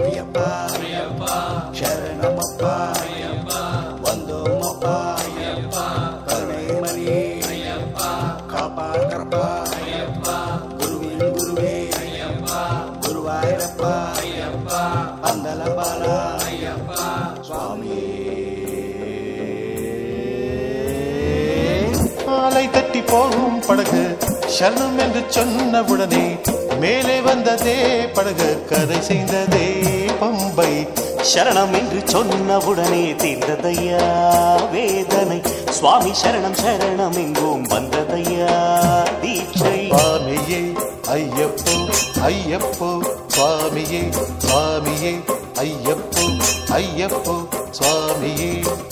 ஐயப்பா சரணமப்பா வந்தோமப்பா கருணைமணி காப்பாற்றப்பா குருவின் குருவே குருவாயிரப்பா பந்தலபாலா சுவாமி. ஆலை தட்டி போகும் படகு சரணம் என்று சொன்னவுடனே மேலே வந்ததே படகு கரை செய்ததே பம்பை. சரணம் என்று சொன்னவுடனே தீர்ந்ததையா வேதனை. சுவாமி சரணம் சரணம் எங்கும் வந்ததையா தீட்சை. சுவாமியே ஐயப்போ ஐயப்போ சுவாமியே சுவாமியே ஐயப்போ ஐயப்போ சுவாமியே.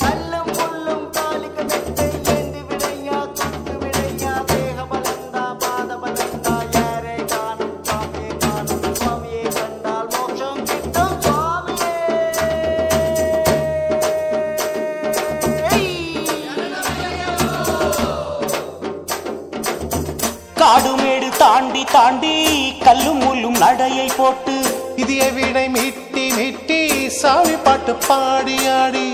காடுமேடு தாண்டி தாண்டி கல்லும் முள்ளும் நடையை போட்டு இதய வீணை மீட்டி மீட்டி சாமி பாட்டு பாடி ஆடி.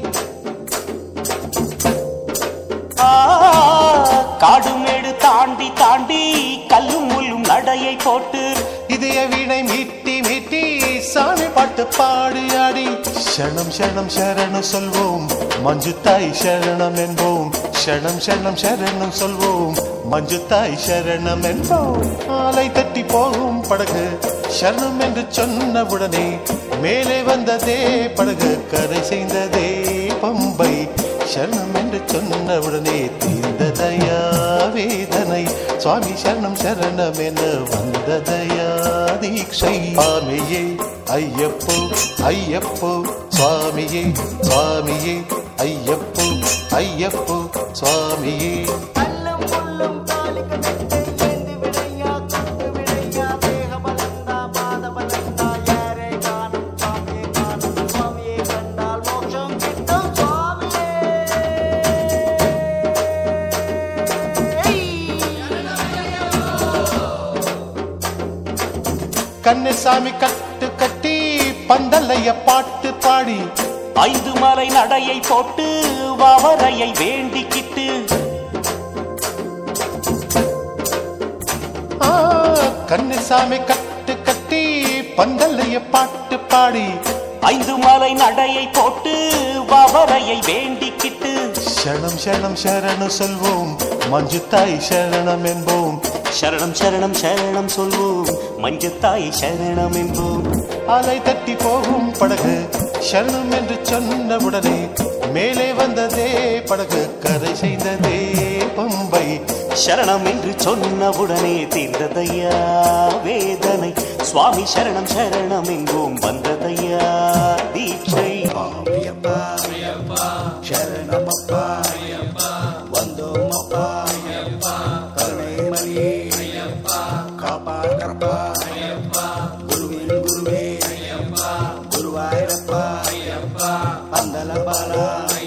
காடுமேடு தாண்டி தாண்டி கல்லும் முள்ளும் நடையை போட்டு இதய வீணை மீட்டி மீட்டி சாமி பாட்டு பாடி ஆடி. சரணம் சரணம் சரணம் சொல்வோம் மஞ்சு தாய் சரணம் என்போம். சரணம் சரணம் சரணம் சொல்வோம் மஞ்சு தாய் சரணம் என்போம். ஆலை தட்டி போகும் படகு சரணம் என்று சொன்னவுடனே மேலே வந்ததே படகு கரை செய்ததே பம்பை. சரணம் என்று சொன்னவுடனே தீர்ந்ததையா வேதனை. சுவாமி சரணம் சரணம் என வந்ததையா தீட்சை. சுவாமியே ஐயப்போ ஐயப்போ சுவாமியே சுவாமியே ஐயப்போ ஐயப்போ சுவாமியே. கண்ணசாமி கட்டு கட்டி பந்தலைய பாட்டு பாடி 5 மலை நடையை போட்டு வவரையை வேண்டிக்கிட்டு. கண்ணசாமி கட்டு கட்டி பந்தலைய பாட்டு பாடி 5 மலை நடையை போட்டு வவரையை வேண்டிக்கிட்டு. சரணம் சரணம் சரணம் சொல்வோம் மஞ்சு தாய் சரணம் என்போம். சரணம் சரணம் சரணம் சொல்வோம் மஞ்சு தாய் சரணம் என்போம். அலை தட்டி போகும் படகு சரணம் என்று சொன்னவுடனே மேலே வந்ததே படகு கரை செய்ததே பம்பை. சரணம் என்று சொன்னவுடனே தீர்ந்ததையா வேதனை. சுவாமி சரணம் சரணம் எங்கும் வந்ததையா தீட்சை. ஐயப்பா சரணமப்பா வந்தோமப்பா கருணைமணி காப்பாற்றப்பா குருவின் குருவே குருவாயிரப்பா பந்தலபாலா